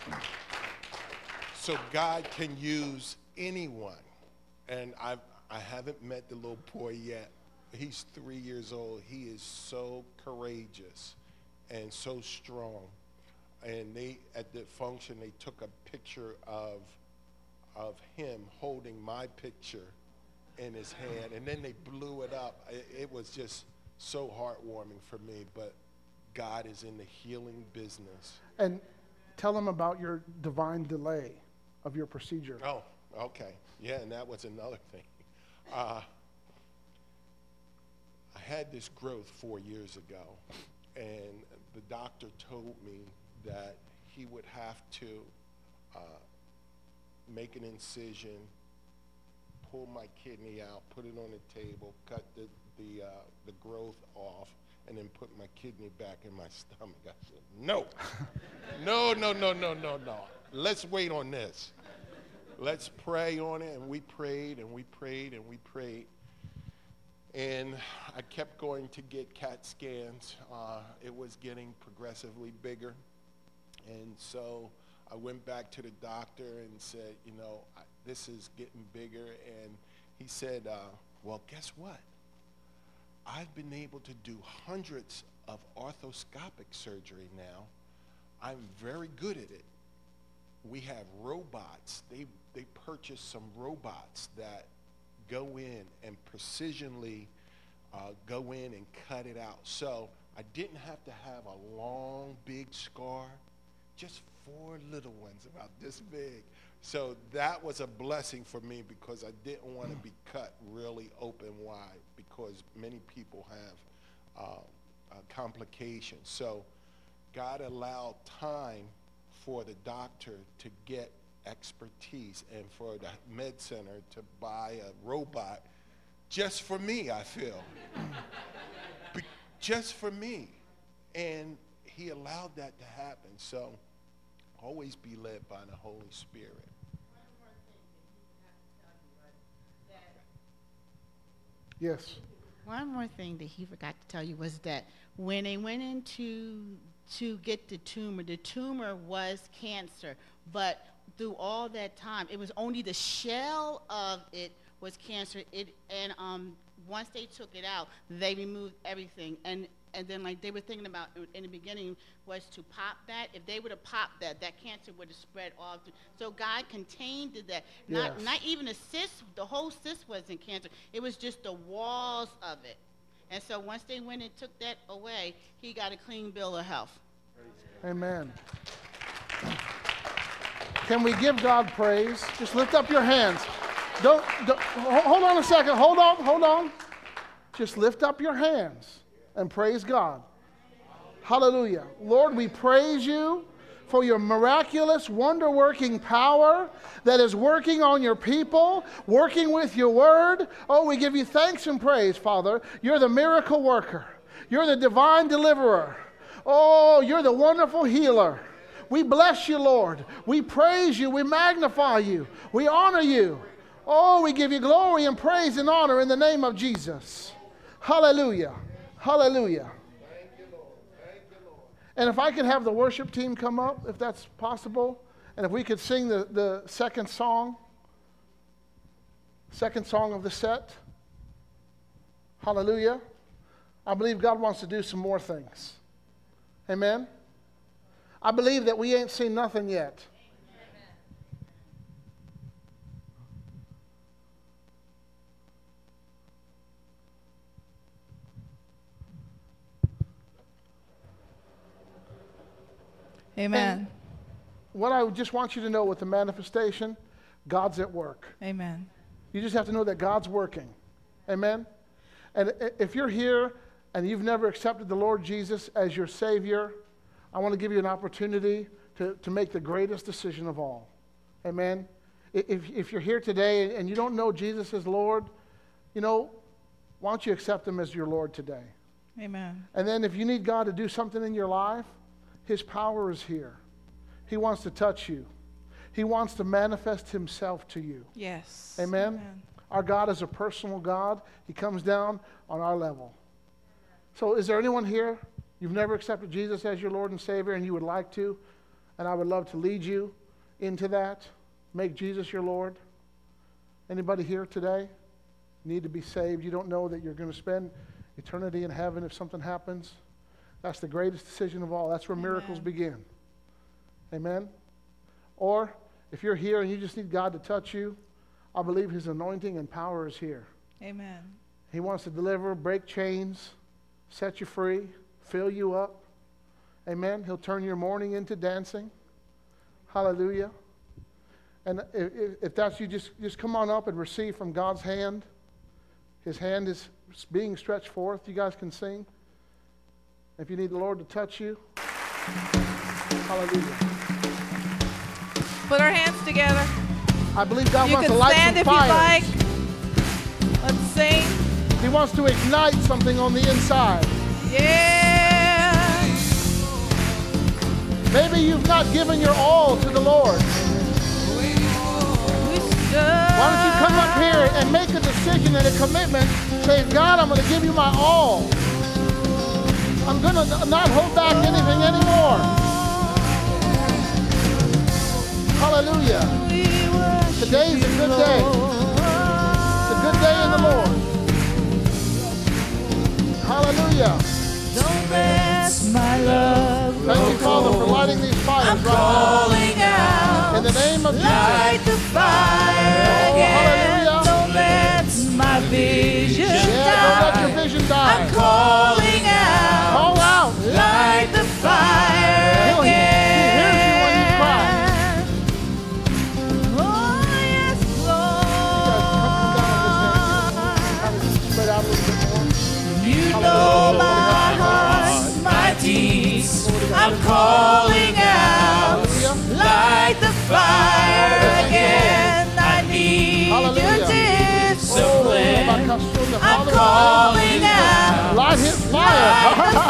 So God can use anyone. And I've, I haven't met the little boy yet. He's three years old. He is so courageous and so strong. And they, at the function, they took a picture of, of him holding my picture in his hand, and then they blew it up. It, it was just so heartwarming for me, but God is in the healing business. And tell them about your divine delay of your procedure. Oh, okay. Yeah, and that was another thing. Uh, I had this growth four years ago, and the doctor told me that he would have to uh, make an incision, pull my kidney out, put it on the table, cut the the, uh, the growth off, and then put my kidney back in my stomach. I said, no, no, no, no, no, no, no. Let's wait on this. Let's pray on it. And we prayed and we prayed and we prayed. And I kept going to get CAT scans. Uh, it was getting progressively bigger. And so I went back to the doctor and said, you know, I, this is getting bigger. And he said, uh, well, guess what? I've been able to do hundreds of arthroscopic surgery now. I'm very good at it. We have robots. They, they purchased some robots that go in and precisionally uh, go in and cut it out. So I didn't have to have a long, big scar, just four little ones about this big. So that was a blessing for me because I didn't want to be cut really open wide because many people have uh, uh, complications. So God allowed time for the doctor to get expertise and for the med center to buy a robot just for me, I feel. Be- just for me. And he allowed that to happen. So always be led by the Holy Spirit. Yes. One more thing that he forgot to tell you was that when they went in to, to get the tumor, the tumor was cancer, but through all that time, it was only the shell of it was cancer. It, and um, once they took it out, they removed everything. And, and then like they were thinking about in the beginning was to pop that. If they would have popped that, that cancer would have spread off. So God contained that. Not, Yes. not even a cyst, the whole cyst wasn't cancer. It was just the walls of it. And so once they went and took that away, he got a clean bill of health. Amen. Can we give God praise? Just lift up your hands. Don't, don't ho- hold on a second. Hold on, hold on. Just lift up your hands and praise God. Hallelujah. Lord, we praise you for your miraculous, wonder-working power that is working on your people, working with your word. Oh, we give you thanks and praise, Father. You're the miracle worker. You're the divine deliverer. Oh, you're the wonderful healer. We bless you, Lord. We praise you. We magnify you. We honor you. Oh, we give you glory and praise and honor in the name of Jesus. Hallelujah. Hallelujah. And if I could have the worship team come up, if that's possible, and if we could sing the, the second song, second song of the set. Hallelujah. I believe God wants to do some more things. Amen. I believe that we ain't seen nothing yet. Amen. And what I just want you to know with the manifestation, God's at work. Amen. You just have to know that God's working. Amen. And if you're here and you've never accepted the Lord Jesus as your Savior, I want to give you an opportunity to, to make the greatest decision of all. Amen. If, if you're here today and you don't know Jesus as Lord, you know, why don't you accept Him as your Lord today? Amen. And then if you need God to do something in your life, His power is here. He wants to touch you. He wants to manifest Himself to you. Yes. Amen? Amen. Our God is a personal God. He comes down on our level. So is there anyone here? You've never accepted Jesus as your Lord and Savior and you would like to? And I would love to lead you into that. Make Jesus your Lord. Anybody here today need to be saved? You don't know that you're going to spend eternity in heaven if something happens? That's the greatest decision of all. That's where Amen. Miracles begin. Amen? Or if you're here and you just need God to touch you, I believe His anointing and power is here. Amen. He wants to deliver, break chains, set you free, fill you up. Amen? He'll turn your mourning into dancing. Hallelujah. And if, if that's you, just, just come on up and receive from God's hand. His hand is being stretched forth. You guys can sing. If you need the Lord to touch you, hallelujah. Put our hands together. I believe God You wants can to light stand some if you fires. like. Let's sing. He wants to ignite something on the inside. Yeah. Maybe you've not given your all to the Lord. We Why don't you come up here and make a decision and a commitment, saying, God, I'm going to give you my all. I'm going to not hold back anything anymore. Hallelujah. Today's a good day. It's a good day in the Lord. Hallelujah. Don't mess my love. Thank you, Father, for lighting these fires I'm right calling now. out. In the name of Light Jesus. the fire Oh, again. hallelujah. Don't let my vision Yeah, don't let your die. vision die. I'm calling out. Call out. Light the fire He'll- he again. hears you when you cry. Oh, yes, Lord. Spread out a little bit more. You know my heart, my deeds. I'm calling out. Light the fire again. I need your Hallelujah. discipline. Oh, I'm calling out. Light his fire. Light the